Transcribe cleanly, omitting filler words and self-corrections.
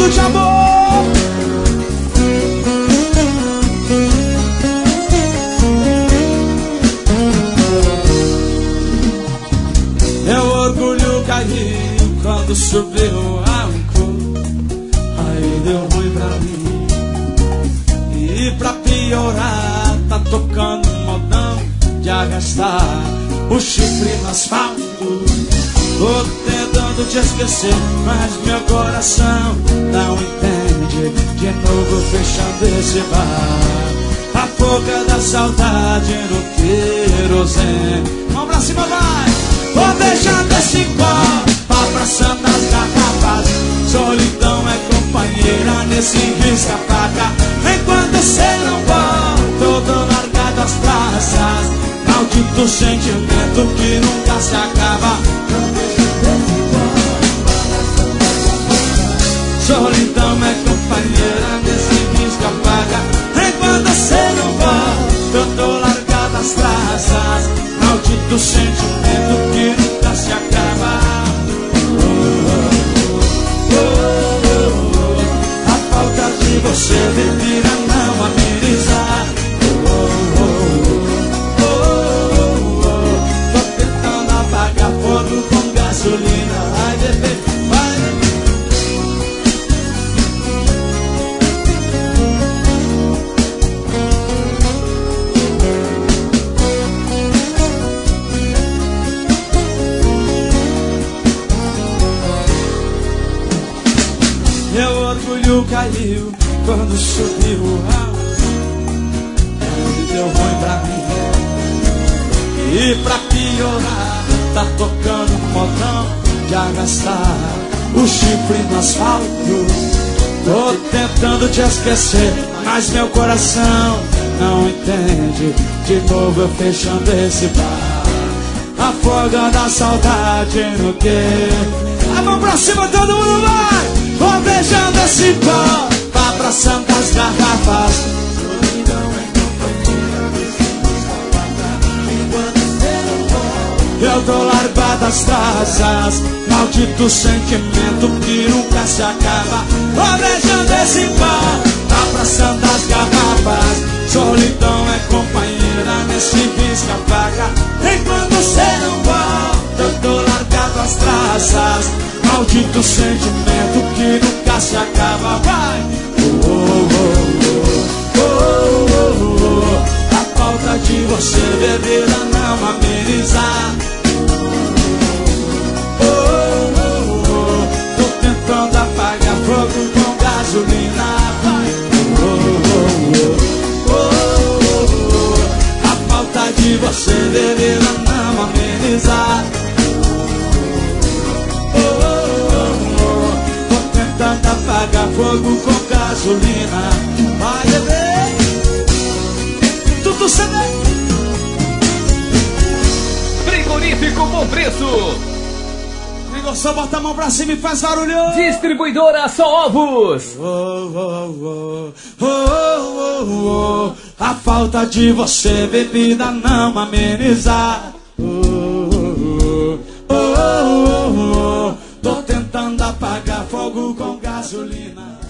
tudo de amor. Meu orgulho caiu quando subiu o álcool. Aí deu ruim pra mim. E pra piorar, tá tocando um modão de arrastar o chifre no asfalto. Tô tentando te esquecer, mas meu coração não entende. De novo fechando esse bar, a foga da saudade no querosene. Vamos pra cima, vai! Vou deixando esse copo, abraçando as garrafas. Solidão é companheira nesse risca-faca. Enquanto cê não volta, eu tô largado às praças. Maldito sentimento que nunca se acaba. Solidão é companheira nesse risca-faca. Enquanto cê não volta, eu tô largado às praças. Maldito sentimento que nunca se acaba. A falta de você devia não amenizar. Tô tentando apagar fogo com gasolina. Vai, bebê, vai. Meu orgulho caiu quando subiu o álcool. Aí deu ruim pra mim. E pra piorar, tá tocando um modão de arrastar o chifre no asfalto. Tô tentando te esquecer, mas meu coração não entende. De novo eu fechando esse bar, afogando a saudade no quê? A mão pra cima, todo mundo vai! Vou beijando esse pó, abraçando as garrafas. Solidão é companheira desse enquanto cê não volta, eu tô largado às traças. Maldito sentimento que nunca se acaba. Vou beijando esse pó, abraçando as garrafas. Solidão é companheira nesse risca-faca. Enquanto cê não volta, eu tô largado às traças. Maldito sentimento que nunca se acaba. Vai! A falta de você, bebida, não amenizar. Tô tentando apagar fogo com gasolina. Vai! A falta de você, bebida, não amenizar. Tentando apagar fogo com gasolina. Vai, bebê, tudo certo. Frigorífico Bom Preço. Quem gostou, bota a mão pra cima e faz barulho. Distribuidora Só Ovos. A falta de você, bebida, não amenizar. Tô tentando apagar fogo com gasolina.